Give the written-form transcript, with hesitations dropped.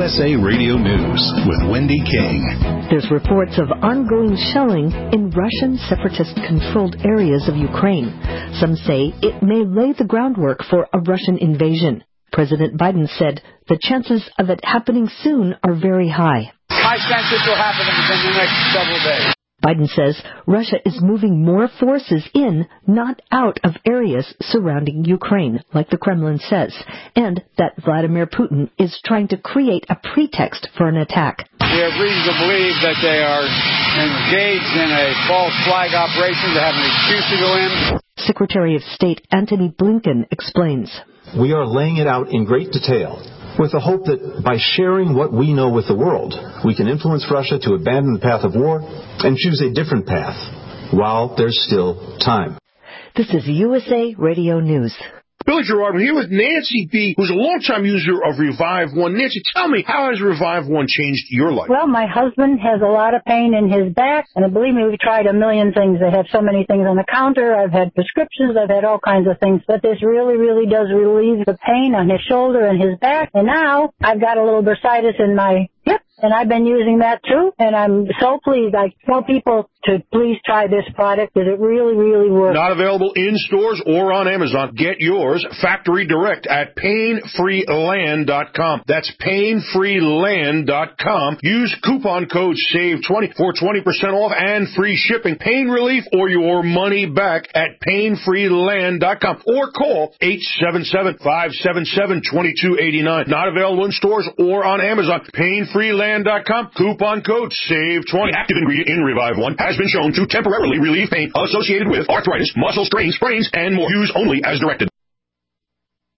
USA Radio News with Wendy King. There's reports of ongoing shelling in Russian separatist-controlled areas of Ukraine. Some say it may lay the groundwork for a Russian invasion. President Biden said the chances of it happening soon are very high. I sense this will happen within the next several days. Biden says Russia is moving more forces in, not out of areas surrounding Ukraine, like the Kremlin says, and that Vladimir Putin is trying to create a pretext for an attack. We have reason to believe that they are engaged in a false flag operation to have an excuse to go in. Secretary of State Antony Blinken explains. We are laying it out in great detail, with the hope that by sharing what we know with the world, we can influence Russia to abandon the path of war and choose a different path, while there's still time. This is USA Radio News. Billy Gerard, I'm here with Nancy B., who's a longtime user of Revive One. Nancy, tell me, how has Revive One changed your life? Well, my husband has a lot of pain in his back, and believe me, we've tried a million things. They have so many things on the counter. I've had prescriptions. I've had all kinds of things. But this really, really does relieve the pain on his shoulder and his back. And now I've got a little bursitis in my hip, and I've been using that too, and I'm so pleased. I tell people to please try this product because it really, really works. Not available in stores or on Amazon. Get yours factory direct at painfreeland.com. That's painfreeland.com. Use coupon code SAVE20 for 20% off and free shipping. Pain relief or your money back at painfreeland.com or call 877-577-2289. Not available in stores or on Amazon. Painfreeland.com. Coupon code SAVE20. Active ingredient in Revive One has been shown to temporarily relieve pain associated with arthritis, muscle strains, sprains, and more. Use only as directed.